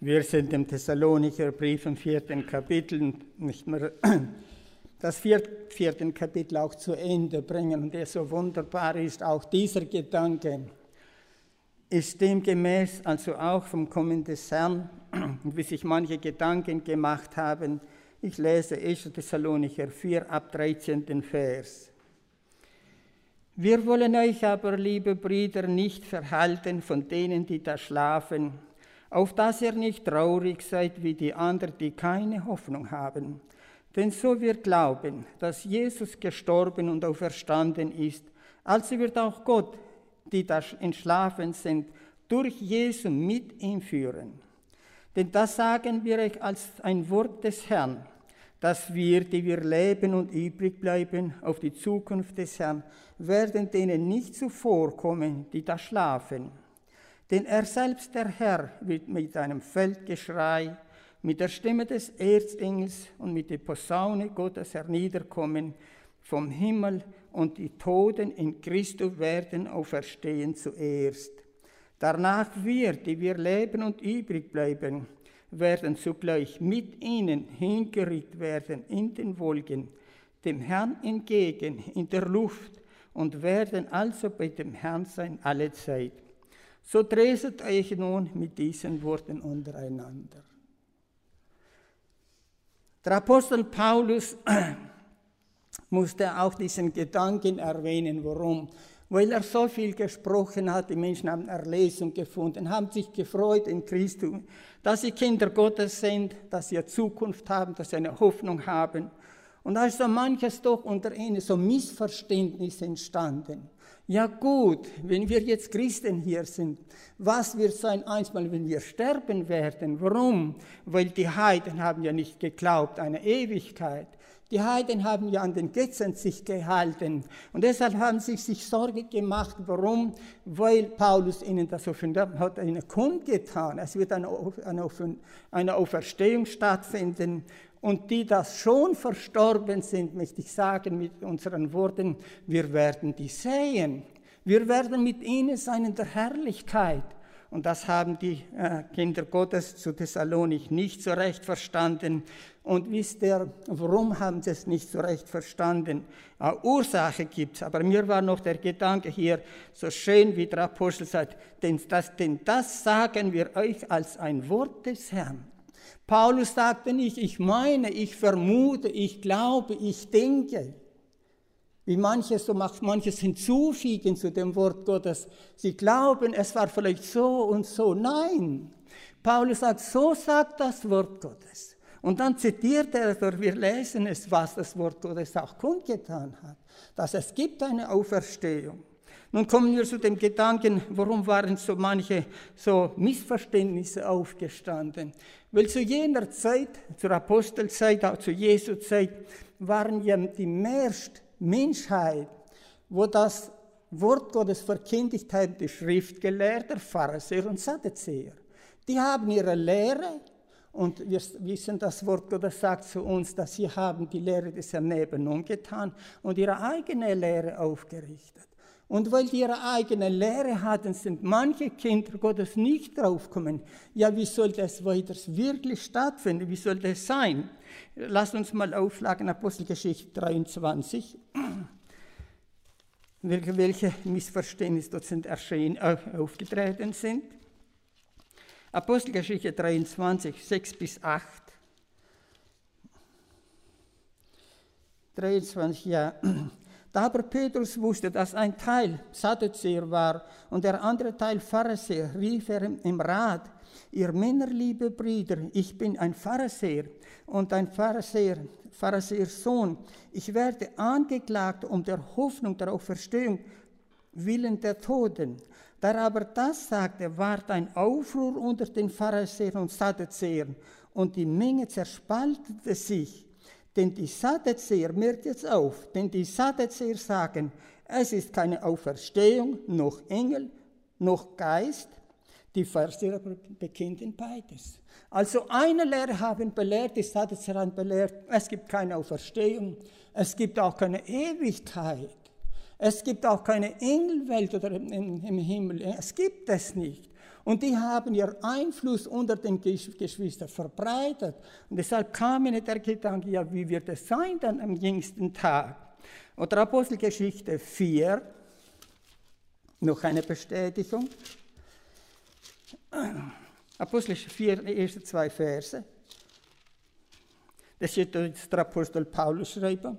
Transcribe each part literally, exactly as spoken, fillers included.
Wir sind im Thessalonicher Brief im vierten Kapitel, nicht mehr das vierten Kapitel auch zu Ende bringen. Und der so wunderbar ist, auch dieser Gedanke ist demgemäß, also auch vom Kommen des Herrn, wie sich manche Gedanken gemacht haben. Ich lese erster Thessalonicher vier ab dreizehnten Vers. Wir wollen euch aber, liebe Brüder, nicht verhalten von denen, die da schlafen, auf dass ihr nicht traurig seid wie die anderen, die keine Hoffnung haben. Denn so wir glauben, dass Jesus gestorben und auferstanden ist, also wird auch Gott, die da entschlafen sind, durch Jesu mit ihm führen. Denn das sagen wir euch als ein Wort des Herrn, dass wir, die wir leben und übrig bleiben, auf die Zukunft des Herrn, werden denen nicht zuvorkommen, die da schlafen. Denn er selbst, der Herr, wird mit einem Feldgeschrei, mit der Stimme des Erzengels und mit der Posaune Gottes herniederkommen vom Himmel, und die Toten in Christus werden auferstehen zuerst. Danach wir, die wir leben und übrig bleiben, werden zugleich mit ihnen hingerückt werden in den Wolken, dem Herrn entgegen in der Luft, und werden also bei dem Herrn sein alle Zeit. So treset euch nun mit diesen Worten untereinander. Der Apostel Paulus musste auch diesen Gedanken erwähnen. Warum? Weil er so viel gesprochen hat, die Menschen haben Erlesung gefunden, haben sich gefreut in Christus, dass sie Kinder Gottes sind, dass sie eine Zukunft haben, dass sie eine Hoffnung haben. Und da ist so manches doch unter ihnen, so Missverständnis entstanden. Ja gut, wenn wir jetzt Christen hier sind, was wird sein einmal, wenn wir sterben werden? Warum? Weil die Heiden haben ja nicht geglaubt, eine Ewigkeit. Die Heiden haben ja an den Götzen sich gehalten. Und deshalb haben sie sich Sorge gemacht. Warum? Weil Paulus ihnen das hat eine kundgetan. Es wird eine, eine, eine Auferstehung stattfinden. Und die das schon verstorben sind, möchte ich sagen mit unseren Worten, wir werden die sehen. Wir werden mit ihnen sein in der Herrlichkeit. Und das haben die äh, Kinder Gottes zu Thessalonik nicht so recht verstanden. Und wisst ihr, warum haben sie es nicht so recht verstanden? Eine Ursache gibt es, aber mir war noch der Gedanke hier so schön, wie der Apostel sagt, denn das, denn das sagen wir euch als ein Wort des Herrn. Paulus sagte nicht, ich meine, ich vermute, ich glaube, ich denke. Wie manche so macht, manches hinzufügen zu dem Wort Gottes. Sie glauben, es war vielleicht so und so. Nein, Paulus sagt, so sagt das Wort Gottes. Und dann zitiert er, oder wir lesen es, was das Wort Gottes auch kundgetan hat, dass es gibt eine Auferstehung. Nun kommen wir zu dem Gedanken, warum waren so manche so Missverständnisse aufgestanden? Weil zu jener Zeit, zur Apostelzeit, auch zu Jesu Zeit, waren ja die meiste Menschheit, wo das Wort Gottes verkündigt haben, die Schriftgelehrten, Pharisäer und Sadduzäer. Die haben ihre Lehre, und wir wissen, das Wort Gottes sagt zu uns, dass sie haben die Lehre des Herrn nebenan getan und ihre eigene Lehre aufgerichtet. Und weil die ihre eigene Lehre hatten, sind manche Kinder Gottes nicht draufgekommen. Ja, wie soll das weiter wirklich stattfinden? Wie soll das sein? Lasst uns mal aufschlagen, Apostelgeschichte dreiundzwanzig. Welche, welche Missverständnisse dort sind erschienen, aufgetreten sind. Apostelgeschichte dreiundzwanzig, sechs bis acht. dreiundzwanzig, ja. Da aber Petrus wusste, dass ein Teil Sadduzäer war und der andere Teil Pharisäer, rief er im Rat, ihr Männer, liebe Brüder, ich bin ein Pharisäer und ein Pharisäer, Pharisäers Sohn. Ich werde angeklagt um der Hoffnung der Auferstehung willen der Toten. Da aber das sagte, ward ein Aufruhr unter den Pharisäern und Sadduzäern und die Menge zerspaltete sich. Denn die Sadduzäer, merkt jetzt auf, denn die Sadduzäer sagen, es ist keine Auferstehung, noch Engel, noch Geist. Die Pharisäer aber bekennen beides. Also eine Lehre haben belehrt, die Sadduzäer haben belehrt, es gibt keine Auferstehung, es gibt auch keine Ewigkeit, es gibt auch keine Engelwelt oder im, im Himmel, es gibt es nicht. Und die haben ihren Einfluss unter den Geschwistern verbreitet. Und deshalb kam mir der Gedanke, ja, wie wird es sein dann am jüngsten Tag? Oder Apostelgeschichte vier, noch eine Bestätigung. Apostelgeschichte vier, die ersten zwei Verse. Das steht der Apostel Paulus schreiben.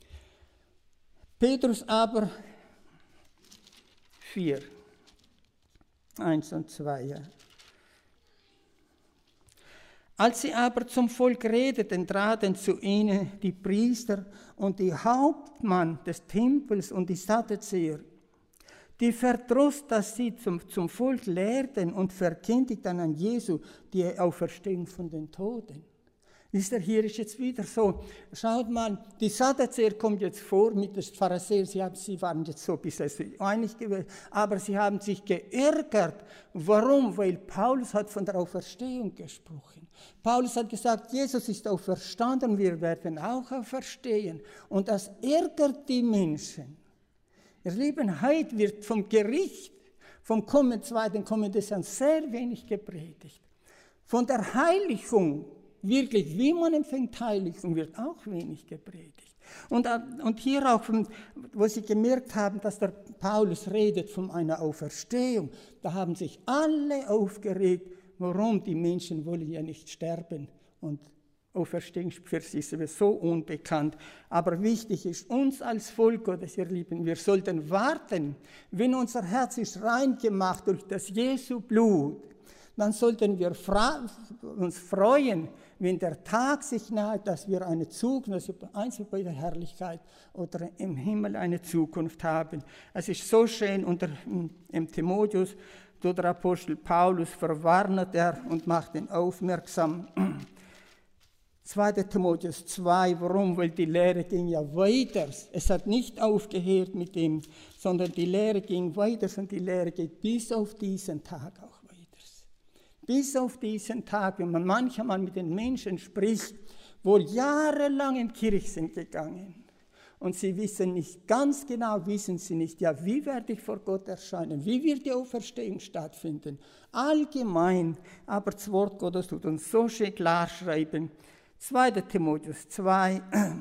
Petrus aber, vier, eins und zwei, ja. Als sie aber zum Volk redeten, traten zu ihnen die Priester und die Hauptmann des Tempels und die Sadduzäer, die verdross, dass sie zum, zum Volk lehrten und verkündigten an Jesu die Auferstehung von den Toten. Wisst ihr, hier ist jetzt wieder so, schaut mal, die Sadduzäer kommt jetzt vor mit den Pharisäern, sie, haben, sie waren jetzt so ein bisschen einig gewesen, aber sie haben sich geärgert. Warum? Weil Paulus hat von der Auferstehung gesprochen. Paulus hat gesagt, Jesus ist auferstanden, wir werden auch auferstehen. Und das ärgert die Menschen. Ihr Lieben, heute wird vom Gericht, vom kommenden zweiten kommenden Jahr sehr wenig gepredigt. Von der Heiligung, wirklich, wie man empfängt Heiligung, wird auch wenig gepredigt. Und, und hier auch, wo sie gemerkt haben, dass der Paulus redet von einer Auferstehung, da haben sich alle aufgeregt, warum die Menschen wollen ja nicht sterben. Und Auferstehung für sie ist sowieso unbekannt. Aber wichtig ist, uns als Volk Gottes, ihr Lieben, wir sollten warten, wenn unser Herz ist rein gemacht durch das Jesu Blut, dann sollten wir uns freuen, wenn der Tag sich naht, dass wir eine Zukunft, einzeln bei der Herrlichkeit oder im Himmel eine Zukunft haben. Es ist so schön, unter im Timotheus, durch der Apostel Paulus verwarnt er und macht ihn aufmerksam. zweiter Timotheus zwei, warum? Weil die Lehre ging ja weiter. Es hat nicht aufgehört mit dem, sondern die Lehre ging weiter und die Lehre geht bis auf diesen Tag auch. Bis auf diesen Tag, wenn man manchmal mit den Menschen spricht, wo jahrelang in Kirche sind gegangen und sie wissen nicht, ganz genau wissen sie nicht, ja, wie werde ich vor Gott erscheinen, wie wird die Auferstehung stattfinden, allgemein, aber das Wort Gottes tut uns so schön klar schreiben. zweiter Timotheus zwei,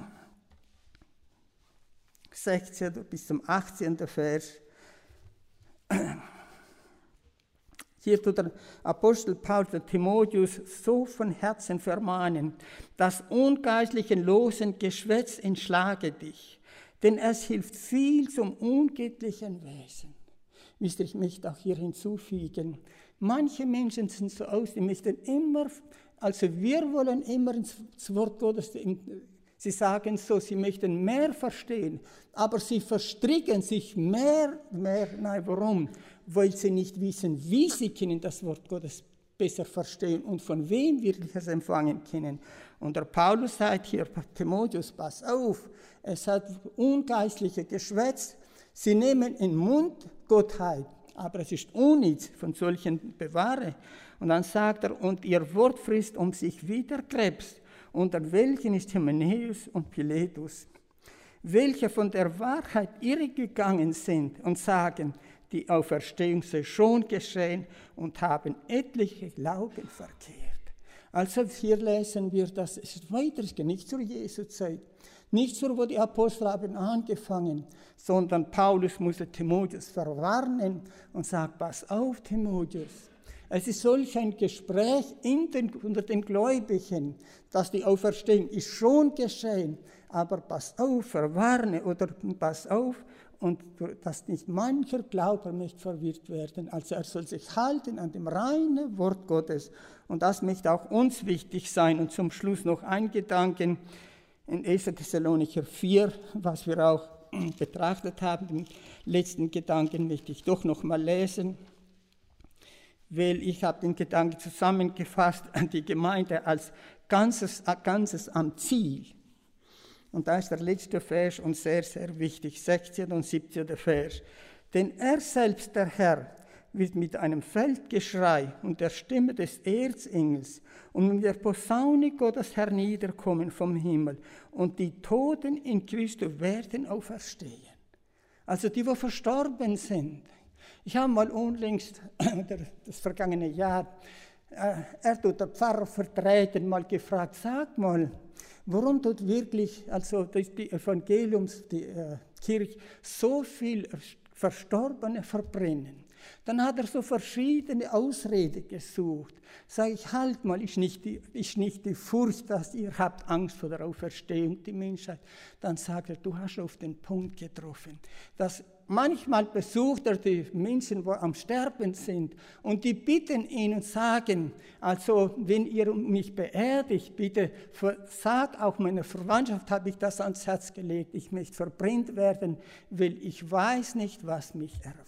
sechzehnten bis zum achtzehnten Vers. Hier tut der Apostel Paulus der Timotheus so von Herzen vermahnen, das ungeistlichen losen Geschwätz entschlage dich, denn es hilft viel zum ungeblichen Wesen. Wisst ihr, ich möchte auch hier hinzufügen, manche Menschen sind so aus, die möchten immer, also wir wollen immer ins Wort Gottes, sie sagen so, sie möchten mehr verstehen, aber sie verstricken sich mehr, mehr, nein, warum? Weil sie nicht wissen, wie sie können das Wort Gottes besser verstehen und von wem wirklich es empfangen können. Und der Paulus sagt hier, Timotheus, pass auf, es hat ungeistliche Geschwätz, sie nehmen in den Mund Gottheit, aber es ist unnütz, von solchen bewahre. Und dann sagt er, und ihr Wort frisst um sich wieder Krebs, unter welchen ist Hymenäus und Pilatus, welche von der Wahrheit irregegangen sind und sagen, die Auferstehung sei schon geschehen und haben etliche Glauben verkehrt. Also hier lesen wir, dass es weitergeht, nicht zur Jesu-Zeit, nicht so, wo die Apostel haben angefangen, sondern Paulus musste Timotheus verwarnen und sagt, pass auf, Timotheus, es ist solch ein Gespräch in den, unter den Gläubigen, dass die Auferstehung ist schon geschehen, aber pass auf, verwarne oder pass auf, und dass nicht mancher Glaube möchte verwirrt werden. Also er soll sich halten an dem reinen Wort Gottes. Und das möchte auch uns wichtig sein. Und zum Schluss noch ein Gedanken in erster Thessalonicher vier, was wir auch betrachtet haben. Den letzten Gedanken möchte ich doch noch mal lesen, weil ich habe den Gedanken zusammengefasst an die Gemeinde als Ganzes, Ganzes am Ziel. Und da ist der letzte Vers und sehr, sehr wichtig, sechzehnter und siebzehnter Vers. Denn er selbst, der Herr, wird mit einem Feldgeschrei und der Stimme des Erzengels und mit der Posaune Gottes herniederkommen vom Himmel. Und die Toten in Christus werden auferstehen. Also die, die verstorben sind. Ich habe mal unlängst, das vergangene Jahr, er tut der Pfarrer vertreten, mal gefragt, sag mal, warum tut wirklich also die Evangeliumskirche so viel Verstorbene verbrennen? Dann hat er so verschiedene Ausreden gesucht. Sag ich, halt mal, ist nicht, die, ist nicht die Furcht, dass ihr habt Angst vor der Auferstehung, die Menschheit. Dann sagt er, du hast auf den Punkt getroffen. Dass manchmal besucht er die Menschen, die am Sterben sind, und die bitten ihn und sagen, also wenn ihr mich beerdigt, bitte sag auch meiner Verwandtschaft, habe ich das ans Herz gelegt, ich möchte verbrannt werden, weil ich weiß nicht, was mich erwartet.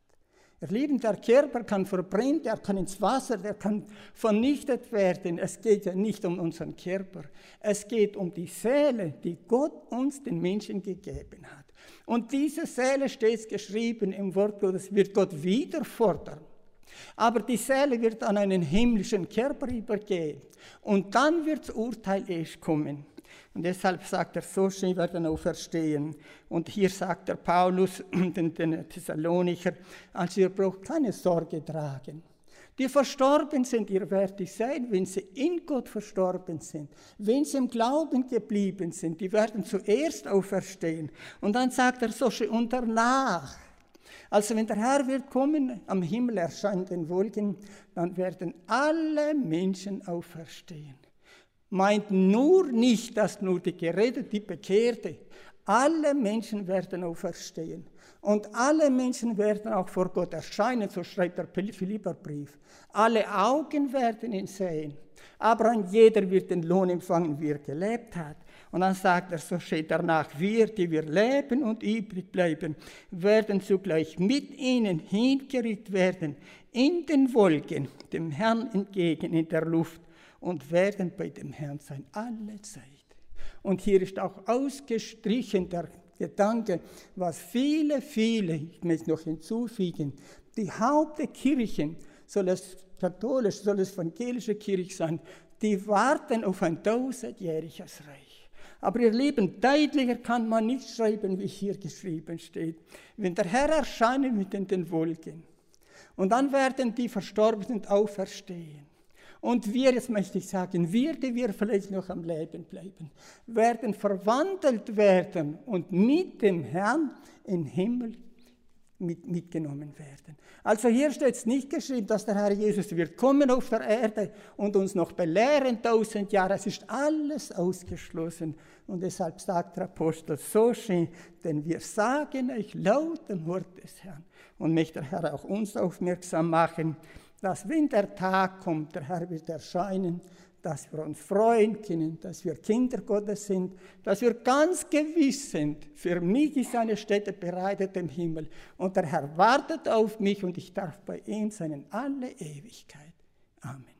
Ihr Lieben, der Körper kann verbrannt, er kann ins Wasser, der kann vernichtet werden. Es geht ja nicht um unseren Körper. Es geht um die Seele, die Gott uns, den Menschen, gegeben hat. Und diese Seele, steht geschrieben im Wort Gottes, wird Gott wieder fordern. Aber die Seele wird an einen himmlischen Körper übergehen. Und dann wird das Urteil erst kommen. Und deshalb sagt er, so schön werden auferstehen. Und hier sagt der Paulus den, den Thessalonicher, also ihr braucht keine Sorge tragen. Die verstorben sind, ihr werdet sein, wenn sie in Gott verstorben sind, wenn sie im Glauben geblieben sind, die werden zuerst auferstehen. Und dann sagt er so schön, und danach, also wenn der Herr wird kommen, am Himmel erscheinen den Wolken, dann werden alle Menschen auferstehen. Meint nur nicht, dass nur die Geretteten, die Bekehrte, alle Menschen werden auferstehen. Und alle Menschen werden auch vor Gott erscheinen, so schreibt der Philipperbrief. Alle Augen werden ihn sehen, aber ein jeder wird den Lohn empfangen, wie er gelebt hat. Und dann sagt er, so steht danach, wir, die wir leben und übrig bleiben, werden zugleich mit ihnen hingerückt werden, in den Wolken, dem Herrn entgegen, in der Luft, und werden bei dem Herrn sein, alle Zeit. Und hier ist auch ausgestrichen der Gedanke, was viele, viele, ich möchte noch hinzufügen, die Hauptkirchen, soll es katholisch, soll es evangelische Kirche sein, die warten auf ein tausendjähriges Reich. Aber ihr Lieben, deutlicher kann man nicht schreiben, wie hier geschrieben steht. Wenn der Herr erscheint mit in den Wolken, und dann werden die Verstorbenen auferstehen. Und wir, jetzt möchte ich sagen, wir, die wir vielleicht noch am Leben bleiben, werden verwandelt werden und mit dem Herrn im Himmel mit, mitgenommen werden. Also hier steht es nicht geschrieben, dass der Herr Jesus wird kommen auf der Erde und uns noch belehren tausend Jahre. Es ist alles ausgeschlossen. Und deshalb sagt der Apostel so schön, denn wir sagen euch laut dem Wort des Herrn. Und möchte der Herr auch uns aufmerksam machen, dass wenn der Tag kommt, der Herr wird erscheinen, dass wir uns freuen können, dass wir Kinder Gottes sind, dass wir ganz gewiss sind, für mich ist eine Stätte bereitet im Himmel und der Herr wartet auf mich und ich darf bei ihm sein in alle Ewigkeit. Amen.